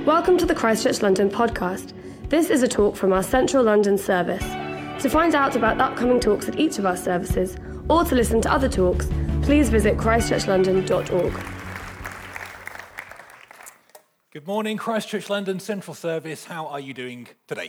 Welcome to the Christchurch London podcast. This is a talk from our Central London service. To find out about upcoming talks at each of our services, or to listen to other talks, please visit christchurchlondon.org. Good morning, Christchurch London Central Service. How are you doing today?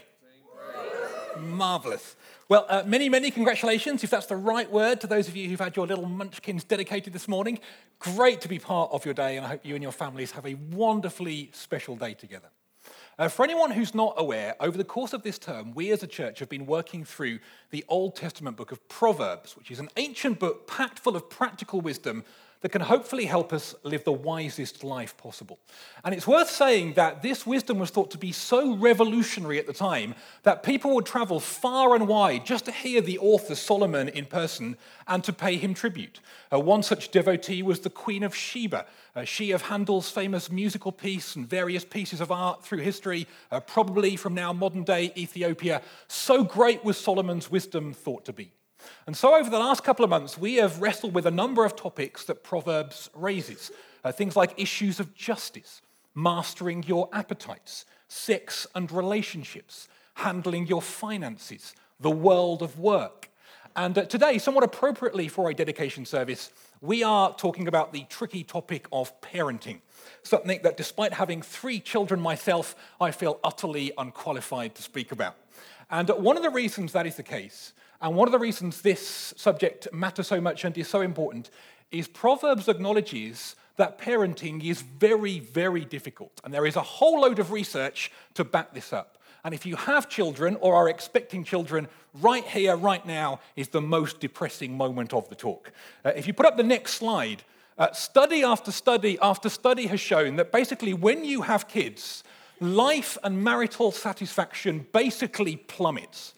Marvellous. Well, many congratulations, if that's the right word, to those of you who've had your little munchkins dedicated this morning. Great to be part of your day, and I hope you and your families have a wonderfully special day together. For anyone who's not aware, over the course of this term, we as a church have been working through the Old Testament book of Proverbs, which is an ancient book packed full of practical wisdom that can hopefully help us live the wisest life possible. And it's worth saying that this wisdom was thought to be so revolutionary at the time that people would travel far and wide just to hear the author Solomon in person and to pay him tribute. One such devotee was the Queen of Sheba, she of Handel's famous musical piece and various pieces of art through history, probably from now modern-day Ethiopia. So great was Solomon's wisdom thought to be. And so over the last couple of months, we have wrestled with a number of topics that Proverbs raises. Things like issues of justice, mastering your appetites, sex and relationships, handling your finances, the world of work. And today, somewhat appropriately for a dedication service, we are talking about the tricky topic of parenting, something that despite having 3 children myself, I feel utterly unqualified to speak about. And one of the reasons that is the case, and one of the reasons this subject matters so much and is so important, is Proverbs acknowledges that parenting is very, very difficult. And there is a whole load of research to back this up. And if you have children or are expecting children, right here, right now, is the most depressing moment of the talk. If you put up the next slide, study after study after study has shown that basically when you have kids, life and marital satisfaction basically plummets.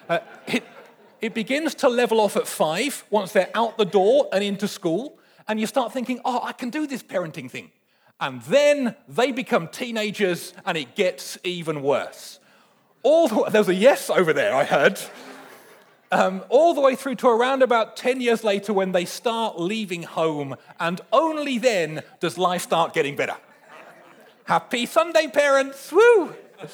It begins to level off at 5 once they're out the door and into school, and you start thinking, I can do this parenting thing. And then they become teenagers, and it gets even worse. There's a yes over there, I heard. All the way through to around about 10 years later when they start leaving home, and only then does life start getting better. Happy Sunday, parents! Woo!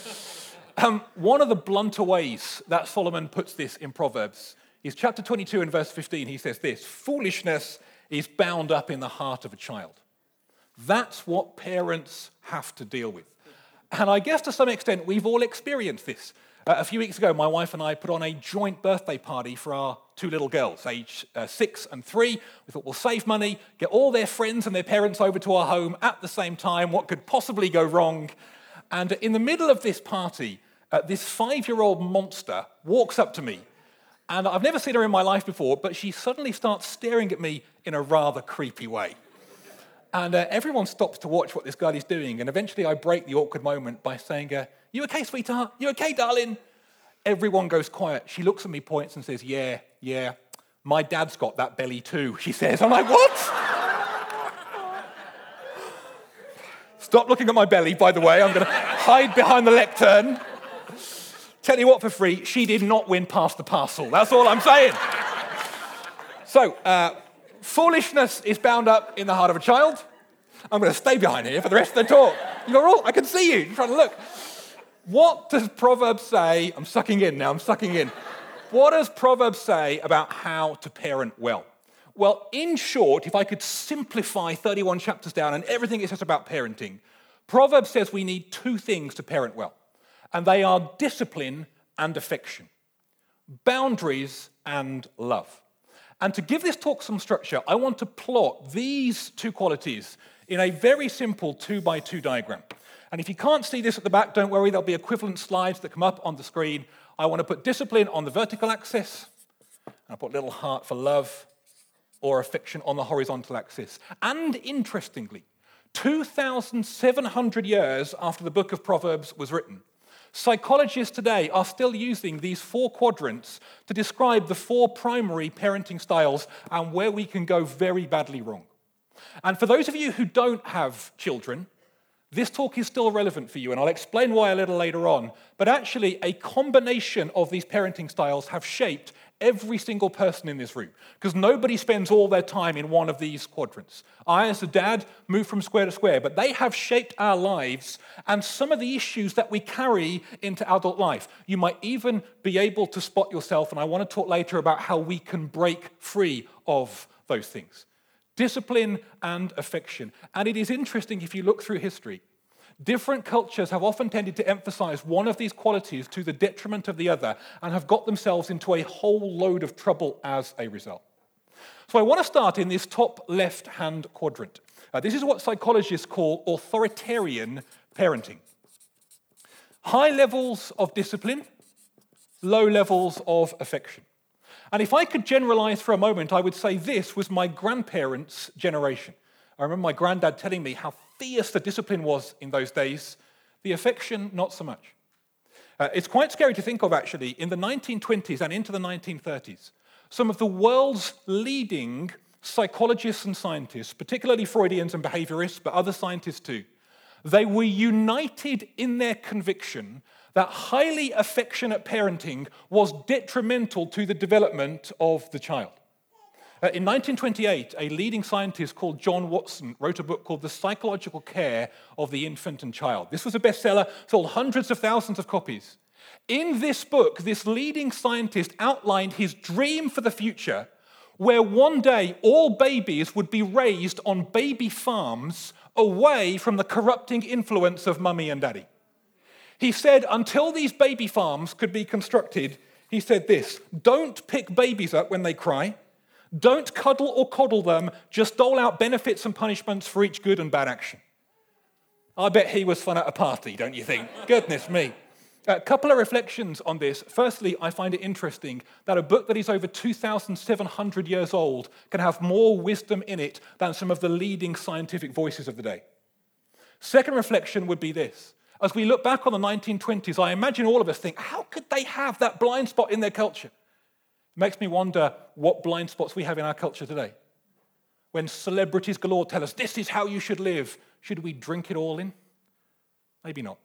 One of the blunter ways that Solomon puts this in Proverbs is chapter 22 and verse 15. He says this: foolishness is bound up in the heart of a child. That's what parents have to deal with. And I guess to some extent we've all experienced this. A few weeks ago, my wife and I put on a joint birthday party for our 2 little girls, aged 6 and 3. We thought we'll save money, get all their friends and their parents over to our home at the same time. What could possibly go wrong? And in the middle of this party, this 5-year-old monster walks up to me, and I've never seen her in my life before, but she suddenly starts staring at me in a rather creepy way. And everyone stops to watch what this girl is doing, and eventually I break the awkward moment by saying, you okay, sweetheart? You okay, darling? Everyone goes quiet. She looks at me, points, and says, yeah, my dad's got that belly too, she says. I'm like, what? Stop looking at my belly, by the way. I'm going to hide behind the lectern. Tell you what, for free, she did not win past the parcel. That's all I'm saying. So, foolishness is bound up in the heart of a child. I'm going to stay behind here for the rest of the talk. You're all, I can see you. You're trying to look. What does Proverbs say? I'm sucking in. What does Proverbs say about how to parent well? Well, in short, if I could simplify 31 chapters down and everything it says about parenting, Proverbs says we need 2 things to parent well. And they are discipline and affection, boundaries and love. And to give this talk some structure, I want to plot these 2 qualities in a very simple 2x2 diagram. And if you can't see this at the back, don't worry, there'll be equivalent slides that come up on the screen. I want to put discipline on the vertical axis, and I'll put a little heart for love or affection on the horizontal axis. And interestingly, 2,700 years after the book of Proverbs was written, psychologists today are still using these 4 quadrants to describe the 4 primary parenting styles and where we can go very badly wrong. And for those of you who don't have children, this talk is still relevant for you, and I'll explain why a little later on. But actually, a combination of these parenting styles have shaped Every single person in this room, because nobody spends all their time in one of these quadrants. I, as a dad, move from square to square, but they have shaped our lives and some of the issues that we carry into adult life. You might even be able to spot yourself, and I want to talk later about how we can break free of those things. Discipline and affection. And it is interesting if you look through history, different cultures have often tended to emphasize one of these qualities to the detriment of the other and have got themselves into a whole load of trouble as a result. So I want to start in this top left-hand quadrant. This is what psychologists call authoritarian parenting. High levels of discipline, low levels of affection. And if I could generalize for a moment, I would say this was my grandparents' generation. I remember my granddad telling me how fierce the discipline was in those days, the affection, not so much. It's quite scary to think of, actually, in the 1920s and into the 1930s, some of the world's leading psychologists and scientists, particularly Freudians and behaviorists, but other scientists too, they were united in their conviction that highly affectionate parenting was detrimental to the development of the child. In 1928, a leading scientist called John Watson wrote a book called The Psychological Care of the Infant and Child. This was a bestseller, sold hundreds of thousands of copies. In this book, this leading scientist outlined his dream for the future, where one day all babies would be raised on baby farms away from the corrupting influence of mummy and daddy. He said until these baby farms could be constructed, he said this: don't pick babies up when they cry. Don't cuddle or coddle them, just dole out benefits and punishments for each good and bad action. I bet he was fun at a party, don't you think? Goodness me. A couple of reflections on this. Firstly, I find it interesting that a book that is over 2,700 years old can have more wisdom in it than some of the leading scientific voices of the day. Second reflection would be this. As we look back on the 1920s, I imagine all of us think, how could they have that blind spot in their culture? It makes me wonder what blind spots we have in our culture today. When celebrities galore tell us, this is how you should live, should we drink it all in? Maybe not.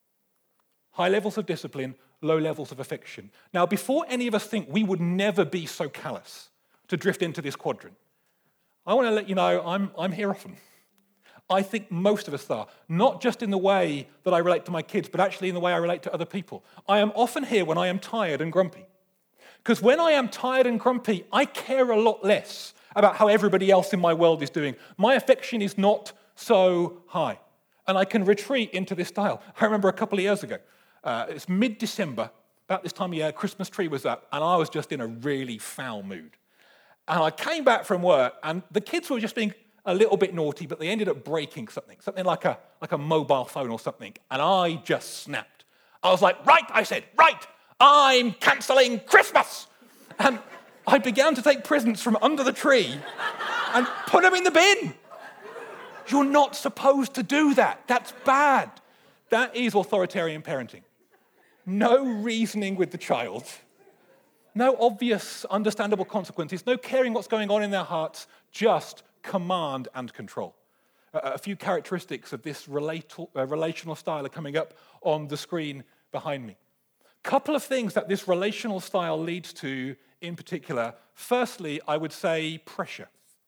High levels of discipline, low levels of affection. Now, before any of us think we would never be so callous to drift into this quadrant, I want to let you know I'm here often. I think most of us are, not just in the way that I relate to my kids, but actually in the way I relate to other people. I am often here when I am tired and grumpy. Because when I am tired and grumpy, I care a lot less about how everybody else in my world is doing. My affection is not so high. And I can retreat into this style. I remember a couple of years ago, it's mid-December, about this time of year, Christmas tree was up, and I was just in a really foul mood. And I came back from work, and the kids were just being a little bit naughty, but they ended up breaking something like a mobile phone or something, and I just snapped. I was like, right, I said, right, I'm cancelling Christmas. And I began to take presents from under the tree and put them in the bin. You're not supposed to do that. That's bad. That is authoritarian parenting. No reasoning with the child. No obvious, understandable consequences. No caring what's going on in their hearts. Just command and control. A few characteristics of this relational style are coming up on the screen behind me. Couple of things that this relational style leads to in particular. Firstly, I would say pressure.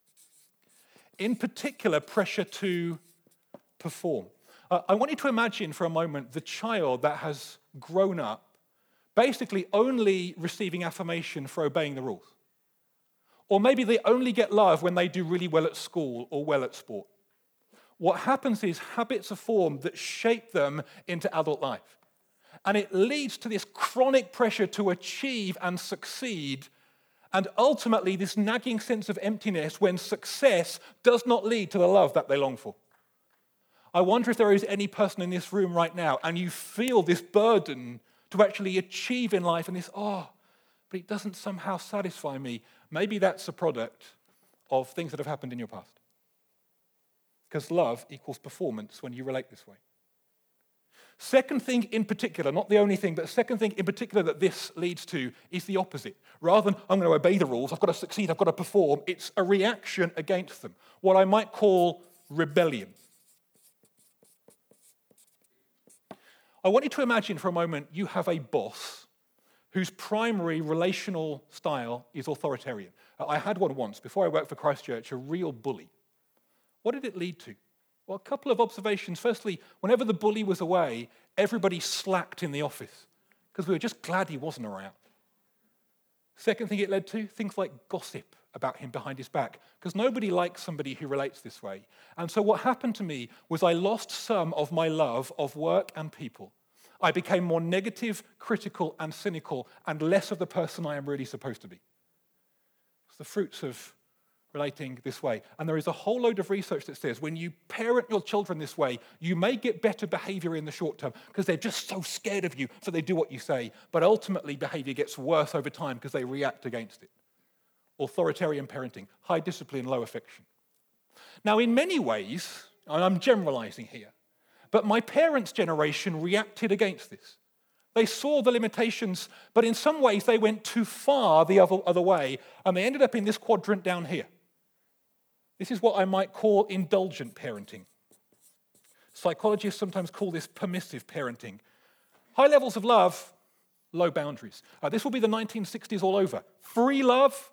In particular, pressure to perform. I want you to imagine for a moment the child that has grown up basically only receiving affirmation for obeying the rules. Or maybe they only get love when they do really well at school or well at sport. What happens is habits are formed that shape them into adult life. And it leads to this chronic pressure to achieve and succeed, and ultimately this nagging sense of emptiness when success does not lead to the love that they long for. I wonder if there is any person in this room right now and you feel this burden to actually achieve in life and this, but it doesn't somehow satisfy me. Maybe that's a product of things that have happened in your past. Because love equals performance when you relate this way. Second thing in particular, not the only thing, but second thing in particular that this leads to is the opposite. Rather than, I'm going to obey the rules, I've got to succeed, I've got to perform, it's a reaction against them. What I might call rebellion. I want you to imagine for a moment you have a boss whose primary relational style is authoritarian. I had one once, before I worked for Christchurch, a real bully. What did it lead to? Well, a couple of observations. Firstly, whenever the bully was away, everybody slacked in the office because we were just glad he wasn't around. Second thing it led to, things like gossip about him behind his back, because nobody likes somebody who relates this way. And so what happened to me was I lost some of my love of work and people. I became more negative, critical, and cynical, and less of the person I am really supposed to be. It's the fruits of relating this way. And there is a whole load of research that says when you parent your children this way, you may get better behavior in the short term because they're just so scared of you, so they do what you say. But ultimately, behavior gets worse over time because they react against it. Authoritarian parenting, high discipline, low affection. Now, in many ways, and I'm generalizing here, but my parents' generation reacted against this. They saw the limitations, but in some ways they went too far the other way, and they ended up in this quadrant down here. This is what I might call indulgent parenting. Psychologists sometimes call this permissive parenting. High levels of love, low boundaries. This will be the 1960s all over. Free love,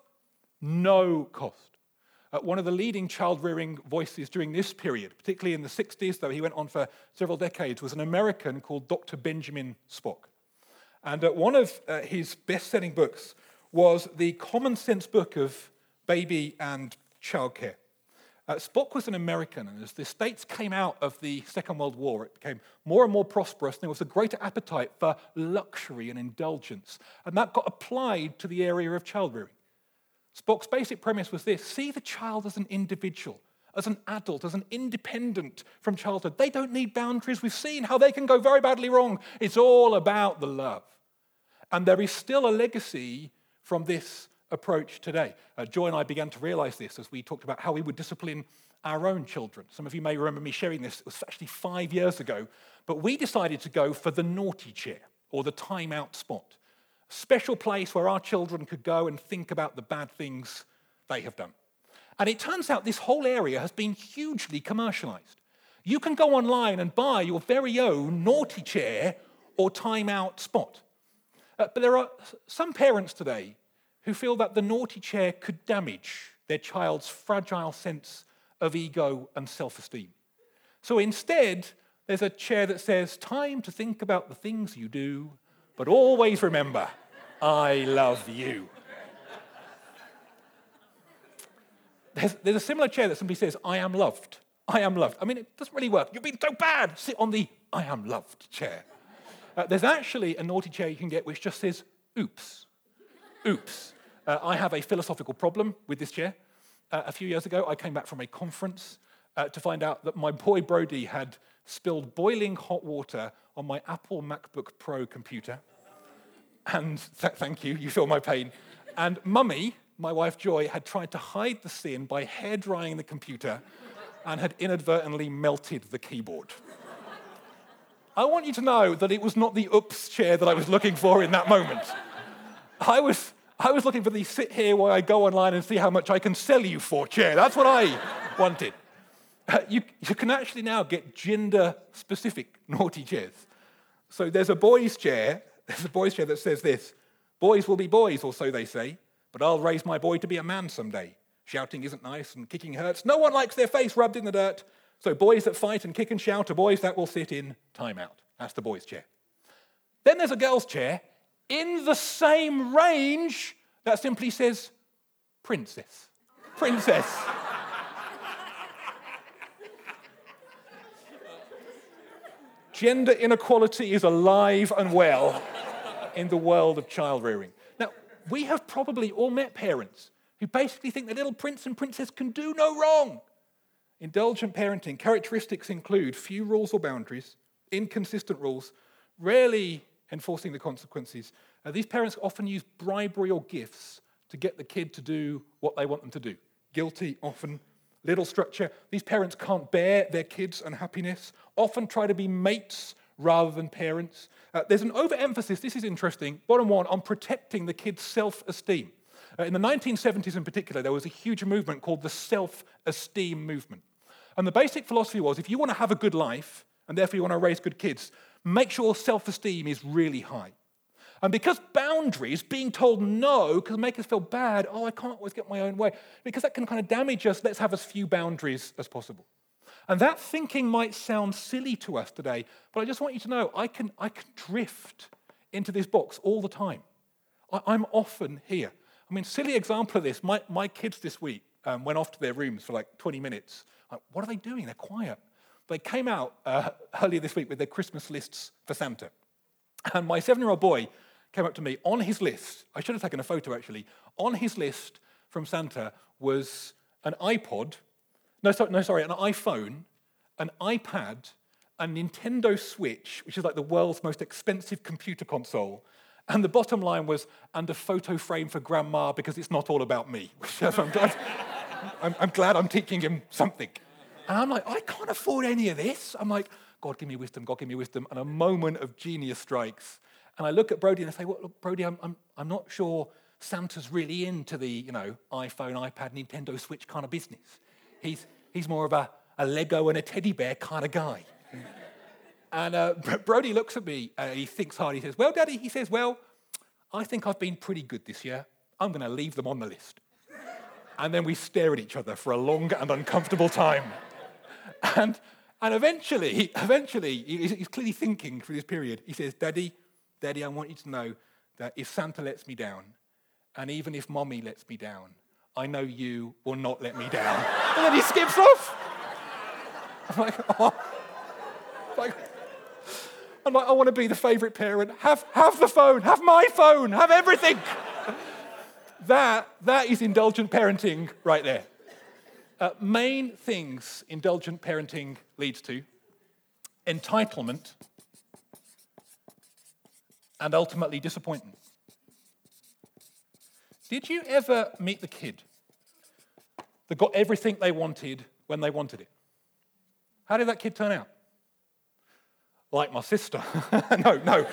no cost. One of the leading child-rearing voices during this period, particularly in the 60s, though he went on for several decades, was an American called Dr. Benjamin Spock. And one of his best-selling books was the Common Sense Book of Baby and Childcare. Spock was an American, and as the States came out of the Second World War, it became more and more prosperous, and there was a greater appetite for luxury and indulgence, and that got applied to the area of child-rearing. Spock's basic premise was this: see the child as an individual, as an adult, as an independent from childhood. They don't need boundaries. We've seen how they can go very badly wrong. It's all about the love. And there is still a legacy from this approach today. Joy and I began to realize this as we talked about how we would discipline our own children. Some of you may remember me sharing this. It was actually 5 years ago. But we decided to go for the naughty chair, or the timeout spot. A special place where our children could go and think about the bad things they have done. And it turns out this whole area has been hugely commercialized. You can go online and buy your very own naughty chair or timeout spot. But there are some parents today who feel that the naughty chair could damage their child's fragile sense of ego and self-esteem. So instead, there's a chair that says, time to think about the things you do, but always remember, I love you. There's a similar chair that simply says, I am loved. I am loved. I mean, it doesn't really work. You've been so bad. Sit on the I am loved chair. There's actually a naughty chair you can get which just says, oops. Oops. I have a philosophical problem with this chair. A few years ago, I came back from a conference to find out that my boy Brody had spilled boiling hot water on my Apple MacBook Pro computer. And thank you, you feel my pain. And Mummy, my wife Joy, had tried to hide the sin by hair drying the computer and had inadvertently melted the keyboard. I want you to know that it was not the oops chair that I was looking for in that moment. I was looking for the sit here while I go online and see how much I can sell you for chair. That's what I wanted. You can actually now get gender-specific naughty chairs. So there's a boys' chair that says this: boys will be boys, or so they say, but I'll raise my boy to be a man someday. Shouting isn't nice and kicking hurts. No one likes their face rubbed in the dirt. So boys that fight and kick and shout are boys that will sit in timeout. That's the boys' chair. Then there's a girls' chair in the same range that simply says, princess. Princess. Gender inequality is alive and well in the world of child rearing. Now, we have probably all met parents who basically think the little prince and princess can do no wrong. Indulgent parenting characteristics include few rules or boundaries, inconsistent rules, rarely enforcing the consequences. These parents often use bribery or gifts to get the kid to do what they want them to do. Guilty, often. Little structure. These parents can't bear their kids' unhappiness, often try to be mates rather than parents. There's an overemphasis, this is interesting, bottom one, on protecting the kid's self-esteem. In the 1970s in particular, there was a huge movement called the self-esteem movement. And the basic philosophy was, if you want to have a good life, and therefore you want to raise good kids, make sure self-esteem is really high. And because boundaries, being told no, can make us feel bad, I can't always get my own way, because that can kind of damage us, let's have as few boundaries as possible. And that thinking might sound silly to us today, but I just want you to know, I can drift into this box all the time. I'm often here. I mean, silly example of this, my kids this week went off to their rooms for like 20 minutes. Like, what are they doing? They're quiet. They came out earlier this week with their Christmas lists for Santa. And my 7-year-old boy came up to me. On his list, I should have taken a photo actually, on his list from Santa was an iPod, an iPhone, an iPad, a Nintendo Switch, which is like the world's most expensive computer console, and the bottom line was, and a photo frame for Grandma because it's not all about me. I'm glad I'm teaching him something. And I'm like, I can't afford any of this. I'm like, God, give me wisdom, God, give me wisdom. And a moment of genius strikes. And I look at Brody and I say, well, look, Brody, I'm not sure Santa's really into the, iPhone, iPad, Nintendo Switch kind of business. He's more of a Lego and a teddy bear kind of guy. And Brody looks at me, he thinks hard, he says, well, Daddy, he says, well, I think I've been pretty good this year. I'm going to leave them on the list. And then we stare at each other for a long and uncomfortable time. And eventually, he's clearly thinking through this period. He says, Daddy, I want you to know that if Santa lets me down, and even if Mommy lets me down, I know you will not let me down. And then he skips off. I'm like, I want to be the favorite parent. Have the phone, have my phone, have everything. That is indulgent parenting right there. Main things indulgent parenting leads to: entitlement and ultimately disappointment. Did you ever meet the kid that got everything they wanted when they wanted it? How did that kid turn out? Like my sister. No.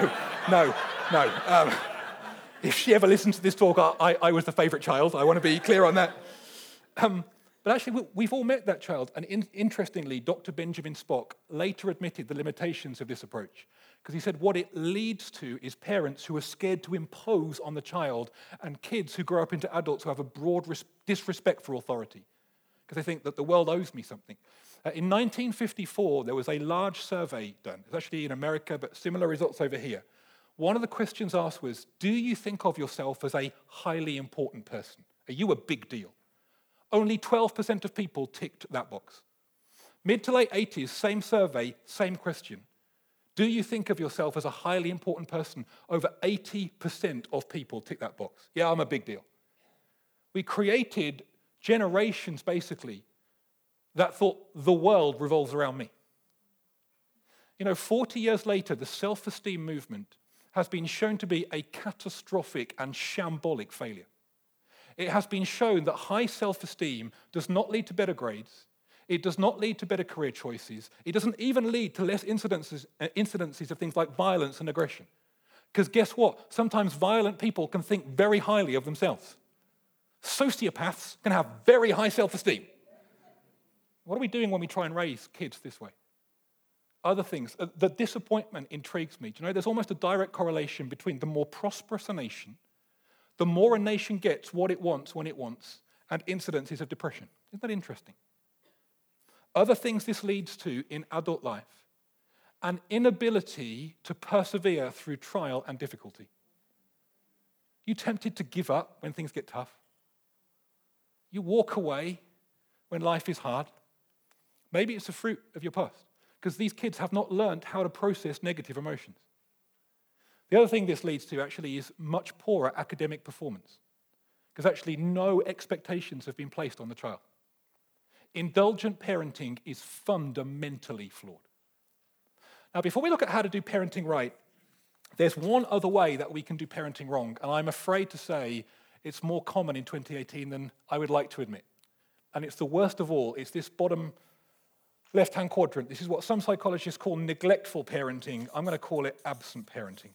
If she ever listens to this talk, I was the favourite child. I want to be clear on that. But actually, we've all met that child. And interestingly, Dr. Benjamin Spock later admitted the limitations of this approach. Because he said what it leads to is parents who are scared to impose on the child and kids who grow up into adults who have a broad disrespect for authority. Because they think that the world owes me something. In 1954, there was a large survey done. It's actually in America, but similar results over here. One of the questions asked was, do you think of yourself as a highly important person? Are you a big deal? Only 12% of people ticked that box. Mid to late 80s, same survey, same question. Do you think of yourself as a highly important person? Over 80% of people ticked that box. Yeah, I'm a big deal. We created generations, basically, that thought the world revolves around me. 40 years later, the self-esteem movement has been shown to be a catastrophic and shambolic failure. It has been shown that high self-esteem does not lead to better grades. It does not lead to better career choices. It doesn't even lead to less incidences of things like violence and aggression. Because guess what? Sometimes violent people can think very highly of themselves. Sociopaths can have very high self-esteem. What are we doing when we try and raise kids this way? Other things. The disappointment intrigues me. Do you know, there's almost a direct correlation between the more prosperous a nation, the more a nation gets what it wants when it wants, and incidences of depression. Isn't that interesting? Other things this leads to in adult life: an inability to persevere through trial and difficulty. You tempted to give up when things get tough? You walk away when life is hard? Maybe it's a fruit of your past, because these kids have not learned how to process negative emotions. The other thing this leads to actually is much poorer academic performance, because actually no expectations have been placed on the child. Indulgent parenting is fundamentally flawed. Now, before we look at how to do parenting right, there's one other way that we can do parenting wrong, and I'm afraid to say it's more common in 2018 than I would like to admit. And it's the worst of all. It's this bottom left-hand quadrant. This is what some psychologists call neglectful parenting. I'm going to call it absent parenting.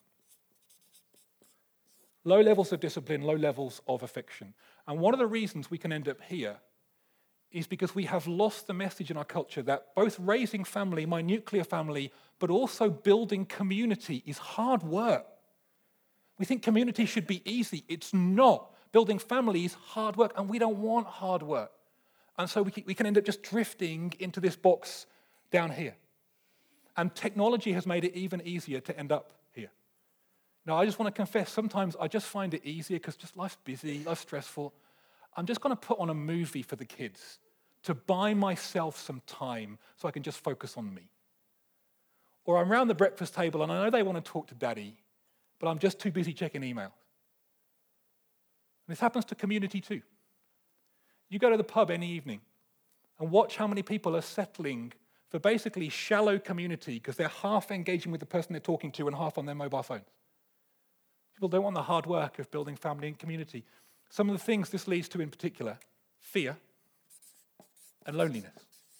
Low levels of discipline, low levels of affection. And one of the reasons we can end up here is because we have lost the message in our culture that both raising family, my nuclear family, but also building community is hard work. We think community should be easy. It's not. Building family is hard work, and we don't want hard work. And so we can end up just drifting into this box down here. And technology has made it even easier to end up here. Now, I just want to confess, sometimes I just find it easier because just life's busy, life's stressful. I'm just going to put on a movie for the kids to buy myself some time so I can just focus on me. Or I'm around the breakfast table and I know they want to talk to daddy, but I'm just too busy checking emails. And this happens to community too. You go to the pub any evening and watch how many people are settling for basically shallow community because they're half engaging with the person they're talking to and half on their mobile phones. People don't want the hard work of building family and community. Some of the things this leads to in particular, fear and loneliness.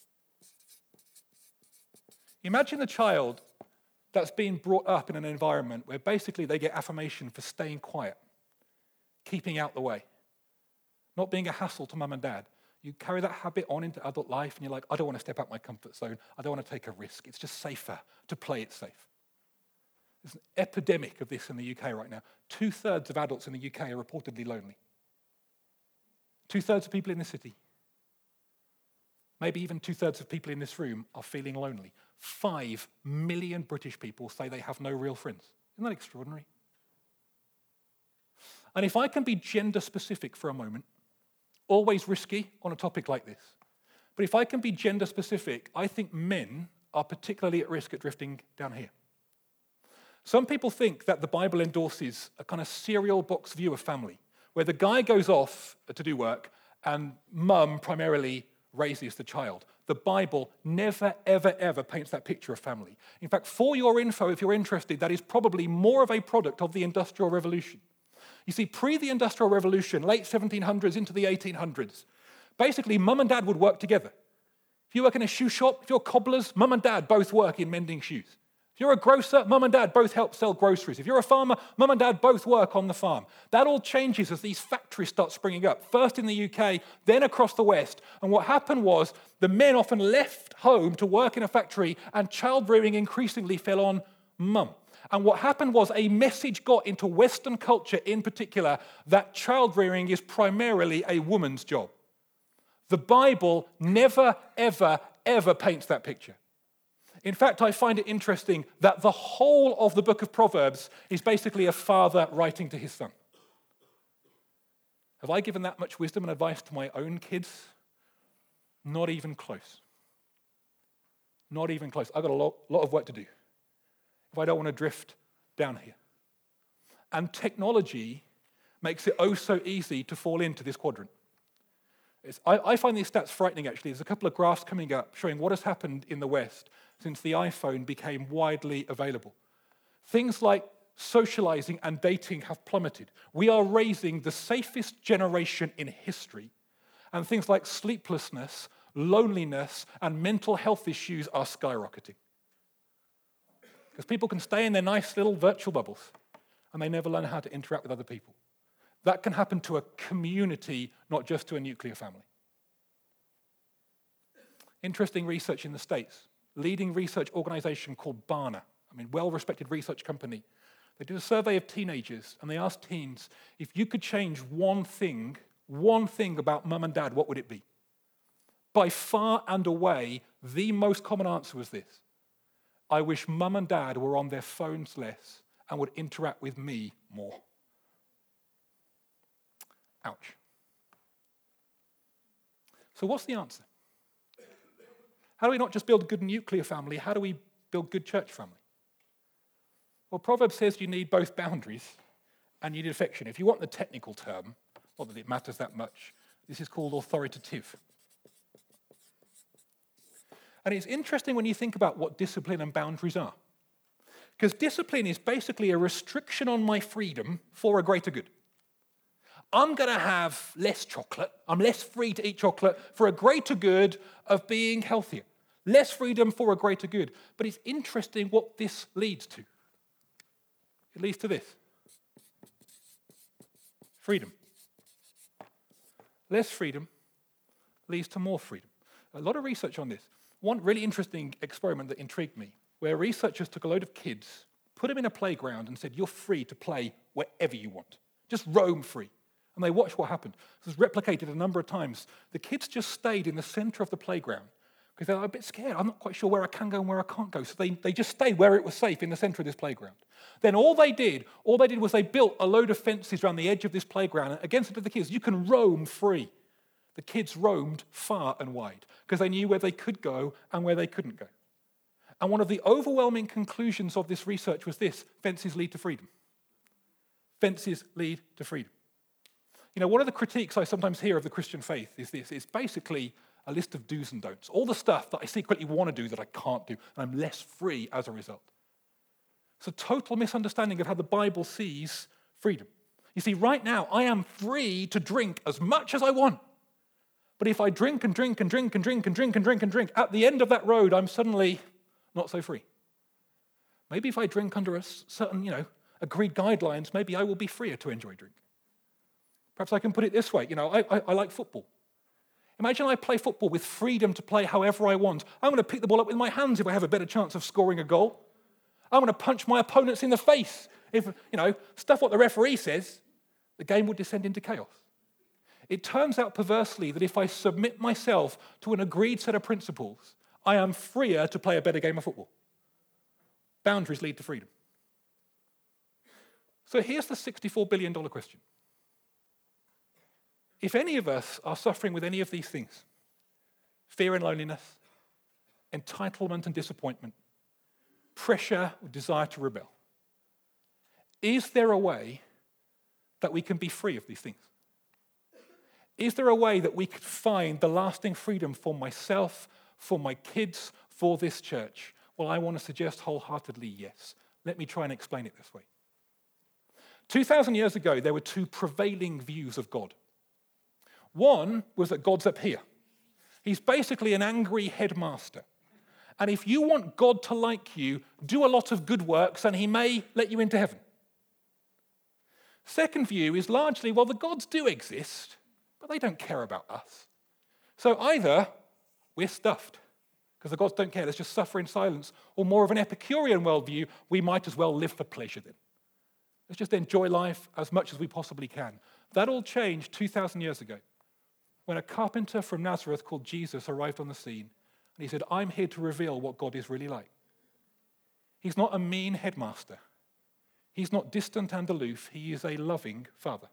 Imagine a child that's been brought up in an environment where basically they get affirmation for staying quiet, keeping out the way, not being a hassle to mum and dad. You carry that habit on into adult life and you're like, I don't want to step out my comfort zone. I don't want to take a risk. It's just safer to play it safe. There's an epidemic of this in the UK right now. 2/3 of adults in the UK are reportedly lonely. 2/3 of people in the city, maybe even 2/3 of people in this room are feeling lonely. 5 million British people say they have no real friends. Isn't that extraordinary? And if I can be gender specific for a moment, always risky on a topic like this, but if I can be gender specific, I think men are particularly at risk at drifting down here. Some people think that the Bible endorses a kind of cereal box view of family, where the guy goes off to do work and mum primarily raises the child. The Bible never, ever, ever paints that picture of family. In fact, for your info, if you're interested, that is probably more of a product of the Industrial Revolution. You see, pre the Industrial Revolution, late 1700s into the 1800s, basically mum and dad would work together. If you work in a shoe shop, if you're cobblers, mum and dad both work in mending shoes. If you're a grocer, mum and dad both help sell groceries. If you're a farmer, mum and dad both work on the farm. That all changes as these factories start springing up, first in the UK, then across the West. And what happened was the men often left home to work in a factory and child rearing increasingly fell on mum. And what happened was a message got into Western culture in particular that child rearing is primarily a woman's job. The Bible never, ever, ever paints that picture. In fact, I find it interesting that the whole of the book of Proverbs is basically a father writing to his son. Have I given that much wisdom and advice to my own kids? Not even close. Not even close. I've got a lot of work to do if I don't want to drift down here. And technology makes it oh so easy to fall into this quadrant. I find these stats frightening, actually. There's a couple of graphs coming up showing what has happened in the West since the iPhone became widely available. Things like socializing and dating have plummeted. We are raising the safest generation in history, and things like sleeplessness, loneliness, and mental health issues are skyrocketing. Because people can stay in their nice little virtual bubbles, and they never learn how to interact with other people. That can happen to a community, not just to a nuclear family. Interesting research in the States. Leading research organization called Barna, well-respected research company. They did a survey of teenagers, and they asked teens, if you could change one thing about mum and dad, what would it be? By far and away, the most common answer was this: I wish mum and dad were on their phones less and would interact with me more. Ouch. So what's the answer? How do we not just build a good nuclear family? How do we build good church family? Well, Proverbs says you need both boundaries and you need affection. If you want the technical term, not that it matters that much, this is called authoritative. And it's interesting when you think about what discipline and boundaries are. Because discipline is basically a restriction on my freedom for a greater good. I'm going to have less chocolate. I'm less free to eat chocolate for a greater good of being healthier. Less freedom for a greater good. But it's interesting what this leads to. It leads to this. Freedom. Less freedom leads to more freedom. A lot of research on this. One really interesting experiment that intrigued me, where researchers took a load of kids, put them in a playground and said, you're free to play wherever you want. Just roam free. And they watched what happened. This was replicated a number of times. The kids just stayed in the center of the playground because they were a bit scared. I'm not quite sure where I can go and where I can't go. So they just stayed where it was safe in the center of this playground. Then all they did was they built a load of fences around the edge of this playground. And against the kids, you can roam free. The kids roamed far and wide because they knew where they could go and where they couldn't go. And one of the overwhelming conclusions of this research was this: fences lead to freedom. Fences lead to freedom. You know, one of the critiques I sometimes hear of the Christian faith is this. It's basically a list of do's and don'ts. All the stuff that I secretly want to do that I can't do, and I'm less free as a result. It's a total misunderstanding of how the Bible sees freedom. You see, right now, I am free to drink as much as I want. But if I drink and drink and drink and drink and drink and drink and drink, at the end of that road, I'm suddenly not so free. Maybe if I drink under a certain, agreed guidelines, maybe I will be freer to enjoy drink. Perhaps I can put it this way. I like football. Imagine I play football with freedom to play however I want. I'm going to pick the ball up with my hands if I have a better chance of scoring a goal. I'm going to punch my opponents in the face. If, stuff what the referee says, the game would descend into chaos. It turns out perversely that if I submit myself to an agreed set of principles, I am freer to play a better game of football. Boundaries lead to freedom. So here's the $64 billion question. If any of us are suffering with any of these things, fear and loneliness, entitlement and disappointment, pressure or desire to rebel, is there a way that we can be free of these things? Is there a way that we could find the lasting freedom for myself, for my kids, for this church? Well, I want to suggest wholeheartedly yes. Let me try and explain it this way. 2,000 years ago, there were two prevailing views of God. One was that God's up here. He's basically an angry headmaster. And if you want God to like you, do a lot of good works and he may let you into heaven. Second view is largely, well, the gods do exist, but they don't care about us. So either we're stuffed, because the gods don't care, let's just suffer in silence, or more of an Epicurean worldview, we might as well live for pleasure then. Let's just enjoy life as much as we possibly can. That all changed 2,000 years ago, when a carpenter from Nazareth called Jesus arrived on the scene, and he said, I'm here to reveal what God is really like. He's not a mean headmaster. He's not distant and aloof. He is a loving father.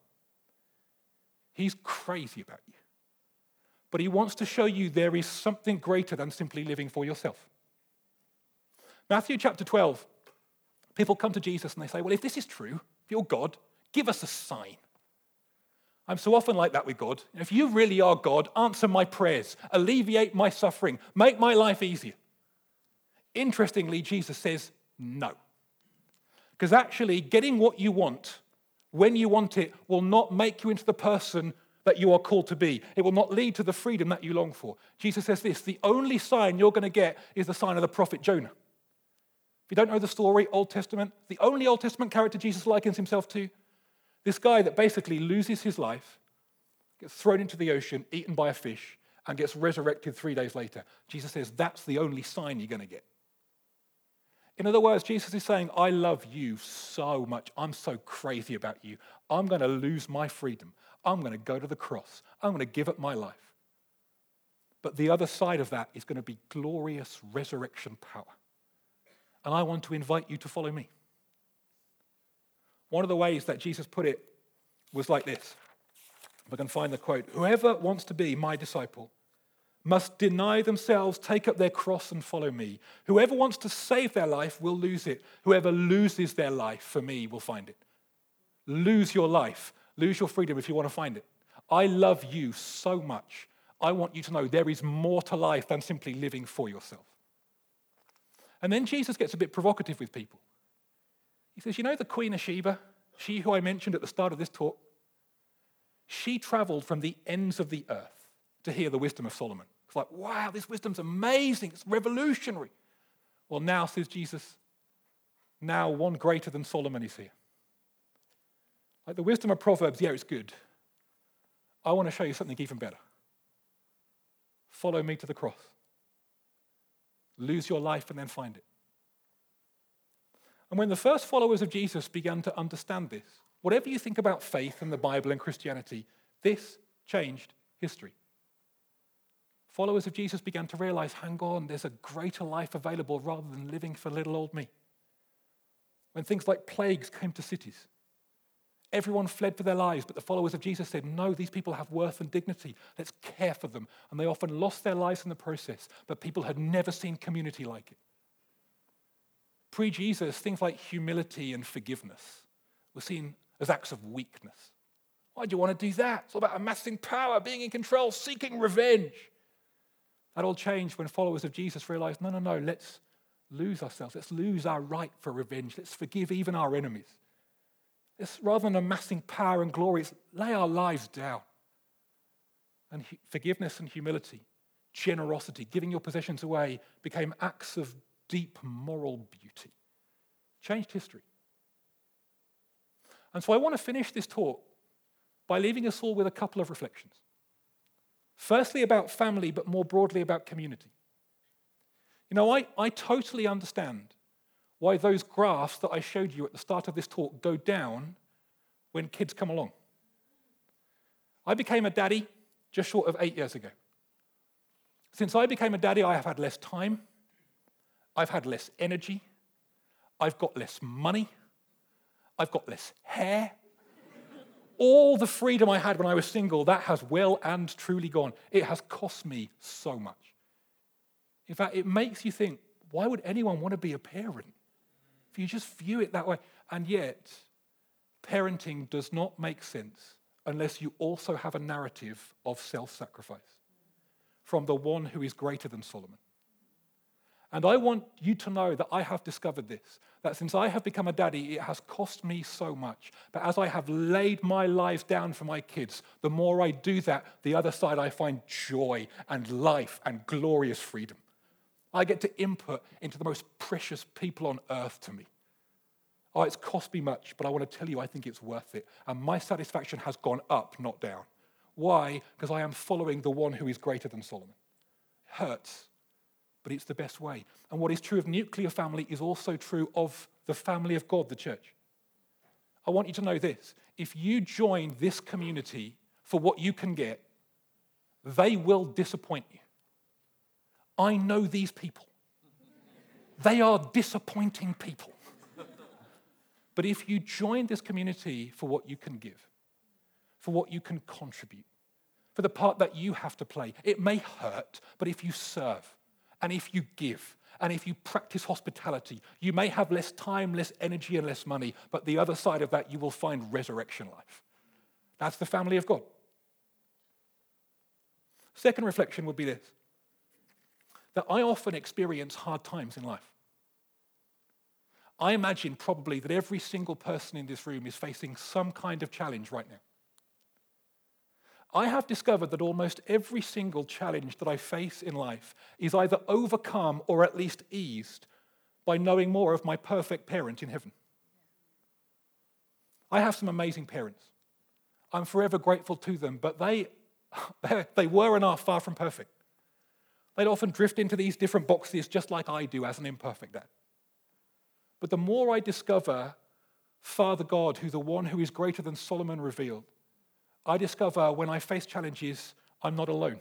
He's crazy about you. But he wants to show you there is something greater than simply living for yourself. Matthew chapter 12, people come to Jesus and they say, well, if this is true, if you're God, give us a sign. I'm so often like that with God. If you really are God, answer my prayers, alleviate my suffering, make my life easier. Interestingly, Jesus says no. Because actually, getting what you want, when you want it, will not make you into the person that you are called to be. It will not lead to the freedom that you long for. Jesus says this, the only sign you're going to get is the sign of the prophet Jonah. If you don't know the story, Old Testament, the only Old Testament character Jesus likens himself to, this guy that basically loses his life, gets thrown into the ocean, eaten by a fish, and gets resurrected 3 days later. Jesus says, that's the only sign you're going to get. In other words, Jesus is saying, I love you so much. I'm so crazy about you. I'm going to lose my freedom. I'm going to go to the cross. I'm going to give up my life. But the other side of that is going to be glorious resurrection power. And I want to invite you to follow me. One of the ways that Jesus put it was like this. If I can find the quote, whoever wants to be my disciple must deny themselves, take up their cross and follow me. Whoever wants to save their life will lose it. Whoever loses their life for me will find it. Lose your life. Lose your freedom if you want to find it. I love you so much. I want you to know there is more to life than simply living for yourself. And then Jesus gets a bit provocative with people. He says, you know the Queen of Sheba, she who I mentioned at the start of this talk, she traveled from the ends of the earth to hear the wisdom of Solomon. It's like, wow, this wisdom's amazing. It's revolutionary. Well, now, says Jesus, now one greater than Solomon is here. Like the wisdom of Proverbs, yeah, it's good. I want to show you something even better. Follow me to the cross. Lose your life and then find it. And when the first followers of Jesus began to understand this, whatever you think about faith and the Bible and Christianity, this changed history. Followers of Jesus began to realize, hang on, there's a greater life available rather than living for little old me. When things like plagues came to cities, everyone fled for their lives, but the followers of Jesus said, no, these people have worth and dignity. Let's care for them. And they often lost their lives in the process, but people had never seen community like it. Pre-Jesus, things like humility and forgiveness were seen as acts of weakness. Why do you want to do that? It's all about amassing power, being in control, seeking revenge. That all changed when followers of Jesus realized, no, let's lose ourselves. Let's lose our right for revenge. Let's forgive even our enemies. Rather than amassing power and glory, it's lay our lives down. And forgiveness and humility, generosity, giving your possessions away, became acts of deep moral beauty. Changed history. And so I want to finish this talk by leaving us all with a couple of reflections. Firstly, about family, but more broadly about community. You know, I totally understand why those graphs that I showed you at the start of this talk go down when kids come along. I became a daddy just short of 8 years ago. Since I became a daddy, I have had less time, I've had less energy, I've got less money, I've got less hair. All the freedom I had when I was single, that has well and truly gone. It has cost me so much. In fact, it makes you think, why would anyone want to be a parent? If you just view it that way. And yet, parenting does not make sense unless you also have a narrative of self-sacrifice from the one who is greater than Solomon. And I want you to know that I have discovered this, that since I have become a daddy, it has cost me so much. But as I have laid my life down for my kids, the more I do that, the other side I find joy and life and glorious freedom. I get to input into the most precious people on earth to me. Oh, it's cost me much, but I want to tell you I think it's worth it. And my satisfaction has gone up, not down. Why? Because I am following the one who is greater than Solomon. It hurts, but it's the best way. And what is true of nuclear family is also true of the family of God, the church. I want you to know this. If you join this community for what you can get, they will disappoint you. I know these people. They are disappointing people. But if you join this community for what you can give, for what you can contribute, for the part that you have to play, it may hurt, but if you serve, and if you give, and if you practice hospitality, you may have less time, less energy, and less money, but the other side of that, you will find resurrection life. That's the family of God. Second reflection would be this, that I often experience hard times in life. I imagine probably that every single person in this room is facing some kind of challenge right now. I have discovered that almost every single challenge that I face in life is either overcome or at least eased by knowing more of my perfect parent in heaven. I have some amazing parents. I'm forever grateful to them, but they were and are far from perfect. They'd often drift into these different boxes just like I do as an imperfect dad. But the more I discover Father God, who the one who is greater than Solomon revealed, I discover when I face challenges, I'm not alone.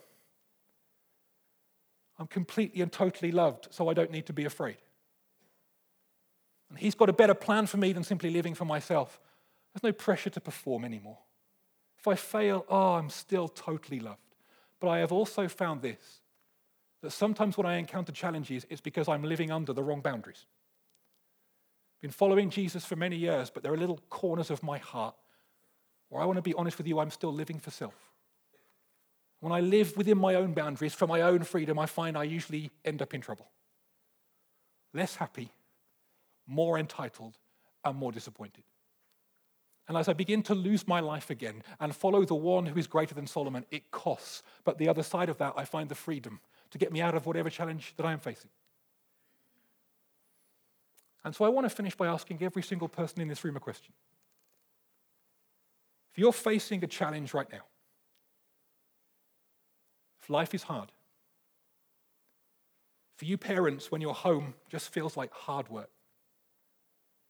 I'm completely and totally loved, so I don't need to be afraid. And he's got a better plan for me than simply living for myself. There's no pressure to perform anymore. If I fail, I'm still totally loved. But I have also found this, that sometimes when I encounter challenges, it's because I'm living under the wrong boundaries. I've been following Jesus for many years, but there are little corners of my heart where I want to be honest with you, I'm still living for self. When I live within my own boundaries, for my own freedom, I find I usually end up in trouble. Less happy, more entitled, and more disappointed. And as I begin to lose my life again and follow the one who is greater than Solomon, it costs. But the other side of that, I find the freedom to get me out of whatever challenge that I am facing. And so I want to finish by asking every single person in this room a question. If you're facing a challenge right now, if life is hard, for you parents, when you're home just feels like hard work,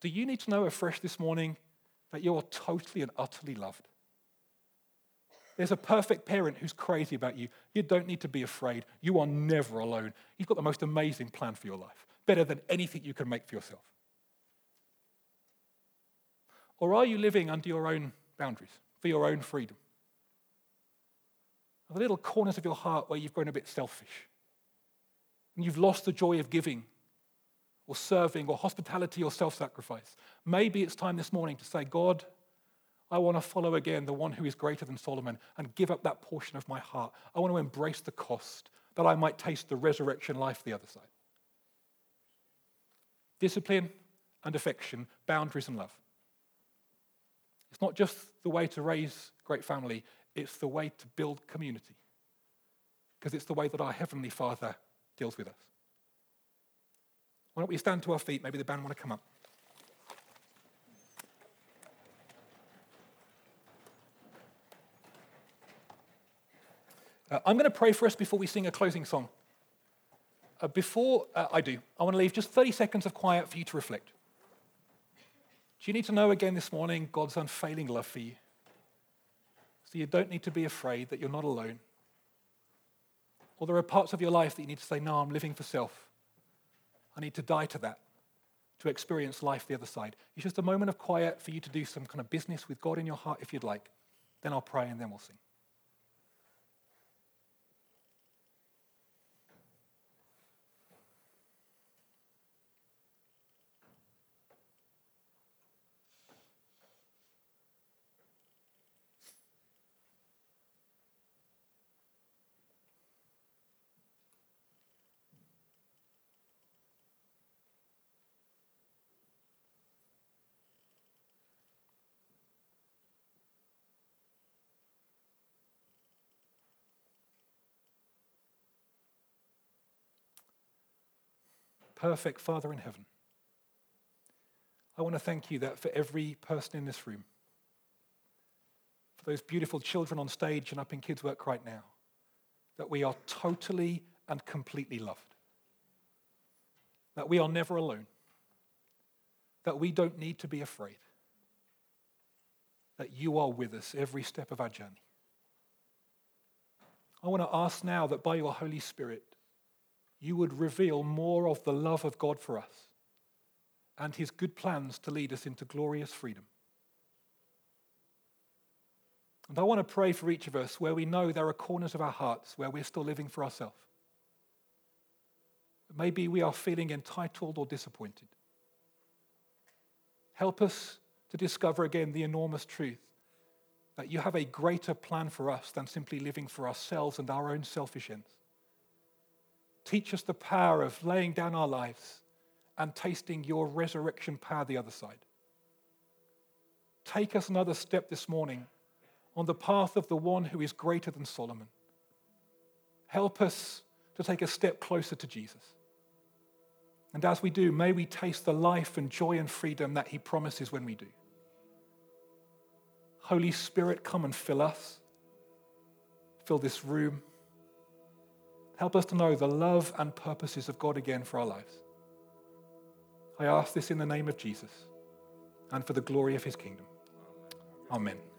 Do you need to know afresh this morning that you're totally and utterly loved? There's a perfect parent who's crazy about you. You don't need to be afraid. You are never alone. You've got the most amazing plan for your life, better than anything you can make for yourself. Or are you living under your own boundaries, for your own freedom? Are the little corners of your heart where you've grown a bit selfish and you've lost the joy of giving or serving or hospitality or self-sacrifice? Maybe it's time this morning to say, God, I want to follow again the one who is greater than Solomon and give up that portion of my heart. I want to embrace the cost that I might taste the resurrection life the other side. Discipline and affection, boundaries and love. It's not just the way to raise a great family, it's the way to build community. Because it's the way that our Heavenly Father deals with us. Why don't we stand to our feet? Maybe the band want to come up. I'm going to pray for us before we sing a closing song. Before I do, I want to leave just 30 seconds of quiet for you to reflect. Do you need to know again this morning God's unfailing love for you? So you don't need to be afraid that you're not alone. Or there are parts of your life that you need to say, no, I'm living for self. I need to die to that to experience life the other side. It's just a moment of quiet for you to do some kind of business with God in your heart if you'd like. Then I'll pray and then we'll sing. Perfect Father in heaven, I want to thank you that for every person in this room, for those beautiful children on stage and up in Kids Work right now, that we are totally and completely loved, that we are never alone, that we don't need to be afraid, that you are with us every step of our journey. I want to ask now that by your Holy Spirit, you would reveal more of the love of God for us and his good plans to lead us into glorious freedom. And I want to pray for each of us where we know there are corners of our hearts where we're still living for ourselves. Maybe we are feeling entitled or disappointed. Help us to discover again the enormous truth that you have a greater plan for us than simply living for ourselves and our own selfish ends. Teach us the power of laying down our lives and tasting your resurrection power the other side. Take us another step this morning on the path of the one who is greater than Solomon. Help us to take a step closer to Jesus. And as we do, may we taste the life and joy and freedom that he promises when we do. Holy Spirit, come and fill us. Fill this room. Help us to know the love and purposes of God again for our lives. I ask this in the name of Jesus and for the glory of his kingdom. Amen.